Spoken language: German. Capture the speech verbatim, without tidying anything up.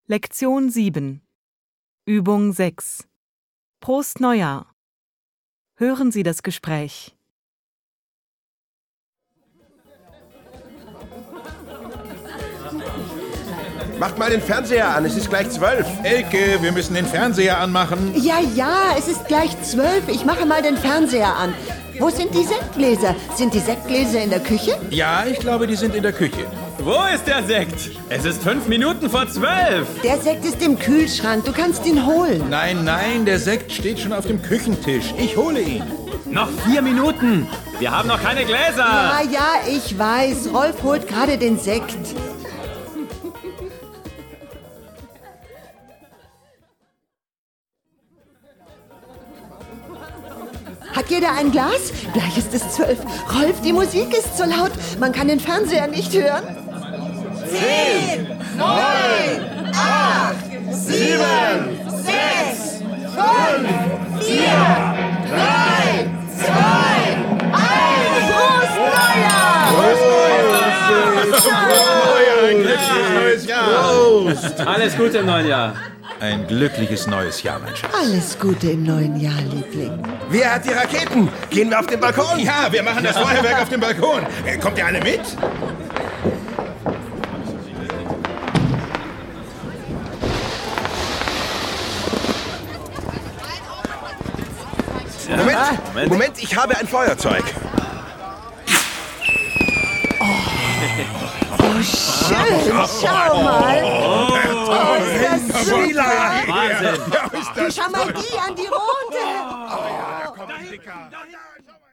Lektion sieben. Übung sechs. Prost Neujahr. Hören Sie das Gespräch. Macht mal den Fernseher an, es ist gleich zwölf. Elke, wir müssen den Fernseher anmachen. Ja, ja, es ist gleich zwölf. Ich mache mal den Fernseher an. Wo sind die Sektgläser? Sind die Sektgläser in der Küche? Ja, ich glaube, die sind in der Küche. Wo ist der Sekt? Es ist fünf Minuten vor zwölf. Der Sekt ist im Kühlschrank. Du kannst ihn holen. Nein, nein, der Sekt steht schon auf dem Küchentisch. Ich hole ihn. Noch vier Minuten. Wir haben noch keine Gläser. Ja, ja, ich weiß. Rolf holt gerade den Sekt. Hat jeder ein Glas? Gleich ist es zwölf. Rolf, die Musik ist so laut. Man kann den Fernseher nicht hören. Zehn, neun, acht, sieben, sechs, fünf, vier, drei, zwei, eins. Prost Neujahr! Prost Neujahr! Ein glückliches neues Jahr! Prost! Alles Gute im neuen Jahr. Ein glückliches neues Jahr, mein Schatz. Alles Gute im neuen Jahr, Liebling. Wer hat die Raketen? Gehen wir auf den Balkon? Ja, wir machen das Feuerwerk auf dem Balkon. Äh, Kommt ihr alle mit? Moment, Moment. Moment, ich habe ein Feuerzeug. Oh, schön. Schau mal. Oh, ist das super. Wahnsinn. Schau mal die an, die rote. Oh, ja, da kommt ein Dicker. Ja, ja, schau mal.